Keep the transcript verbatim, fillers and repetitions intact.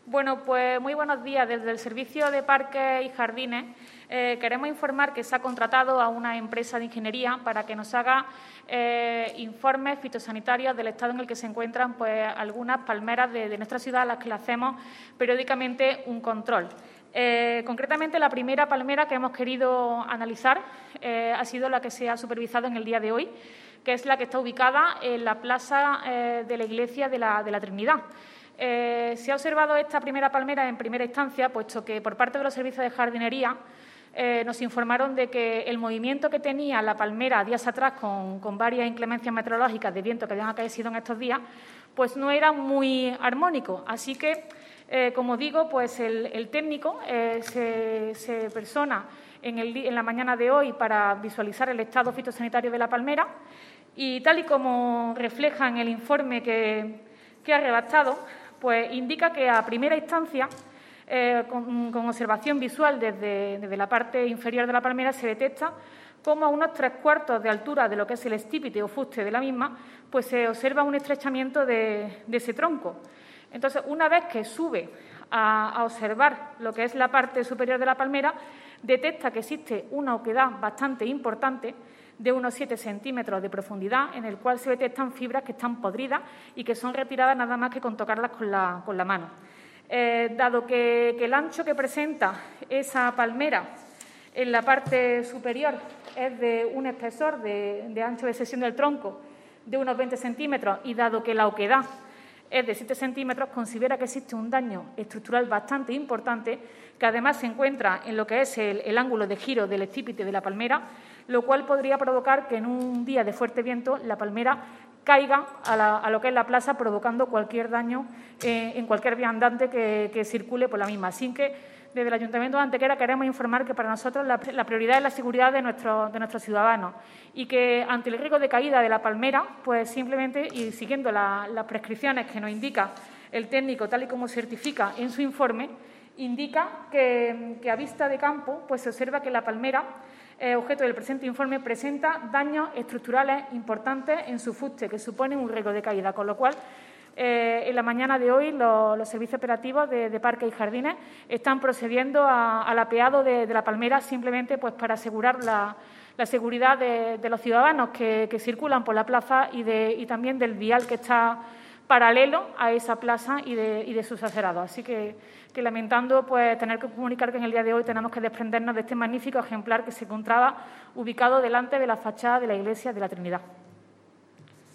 Bueno, pues muy buenos días. Desde el Servicio de Parques y Jardines eh, queremos informar que se ha contratado a una empresa de ingeniería para que nos haga eh, informes fitosanitarios del estado en el que se encuentran pues, algunas palmeras de, de nuestra ciudad, a las que le hacemos periódicamente un control. Eh, concretamente, la primera palmera que hemos querido analizar eh, ha sido la que se ha supervisado en el día de hoy, que es la que está ubicada en la plaza eh, de la Iglesia de la, de la Trinidad. Eh, se ha observado esta primera palmera en primera instancia, puesto que por parte de los servicios de jardinería eh, nos informaron de que el movimiento que tenía la palmera días atrás, con, con varias inclemencias meteorológicas de viento que habían acaecido en estos días, pues no era muy armónico. Así que, eh, como digo, pues el, el técnico eh, se, se persona en, el, en la mañana de hoy para visualizar el estado fitosanitario de la palmera y, tal y como refleja en el informe que, que ha redactado, pues indica que a primera instancia, eh, con, con observación visual desde, desde la parte inferior de la palmera, se detecta cómo a unos tres cuartos de altura de lo que es el estípite o fuste de la misma, pues se observa un estrechamiento de, de ese tronco. Entonces, una vez que sube a, a observar lo que es la parte superior de la palmera, detecta que existe una oquedad bastante importante de unos siete centímetros de profundidad, en el cual se detectan fibras que están podridas y que son retiradas nada más que con tocarlas con la, con la mano. Eh, dado que, que el ancho que presenta esa palmera en la parte superior es de un espesor de, de ancho de sección del tronco de unos veinte centímetros y dado que la oquedad es de siete centímetros, considera que existe un daño estructural bastante importante, que además se encuentra en lo que es el, el ángulo de giro del estípite de la palmera, lo cual podría provocar que en un día de fuerte viento la palmera caiga a, la, a lo que es la plaza, provocando cualquier daño eh, en cualquier viandante que, que circule por la misma. Así que, desde el Ayuntamiento de Antequera queremos informar que para nosotros la, la prioridad es la seguridad de, nuestro, de nuestros ciudadanos y que ante el riesgo de caída de la palmera, pues simplemente, y siguiendo la, las prescripciones que nos indica el técnico, tal y como certifica en su informe, indica que, que a vista de campo pues se observa que la palmera, eh, objeto del presente informe, presenta daños estructurales importantes en su fuste, que suponen un riesgo de caída, con lo cual Eh, en la mañana de hoy los, los servicios operativos de, de Parques y Jardines están procediendo a, al apeado de, de la palmera, simplemente pues para asegurar la, la seguridad de, de los ciudadanos que, que circulan por la plaza y, de, y también del vial que está paralelo a esa plaza y de, y de sus acerados. Así que, que lamentando pues tener que comunicar que en el día de hoy tenemos que desprendernos de este magnífico ejemplar que se encontraba ubicado delante de la fachada de la Iglesia de la Trinidad.